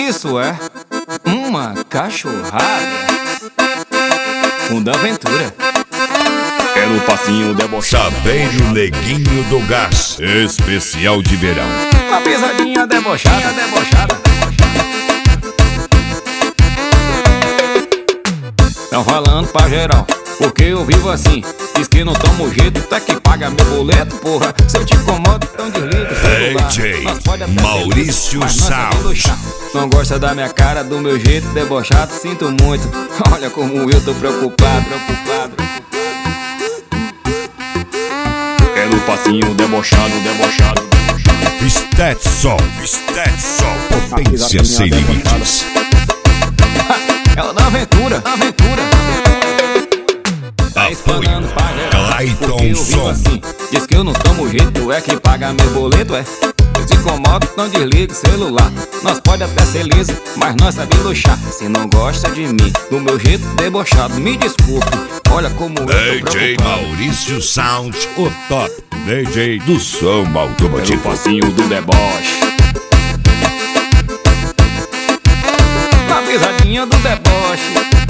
Isso é uma cachorrada com da aventura. É no passinho debochado. Sabeiro Neguinho do Gás, especial de verão. Uma pisadinha debochada, debochada. Tão falando pra geral, porque eu vivo assim. Diz que não tomo jeito, tá que paga meu boleto, porra. Se eu te incomodo, então desliga o celular. DJ Nós pode até Maurício ser feliz, mas nós é Sound. chato. Não gosta da minha cara, do meu jeito debochado, sinto muito. Olha como eu tô preocupado, preocupado. É no passinho debochado, debochado. Stetson, potência sem limites. É o da aventura, aventura. Tá espalhando pra geral, Clayton porque eu vivo Som. assim. Diz que eu não tomo jeito, é que paga meu boleto, é. Eu te incomodo, não desliga o celular. Nós pode até ser liso, mas nós sabemos luxar. Se não gosta de mim, do meu jeito debochado, me desculpe. Olha como eu tô DJ preocupado. Maurício Sound, o top DJ do som É no automotivo. passinho do deboche. Na pisadinha do deboche.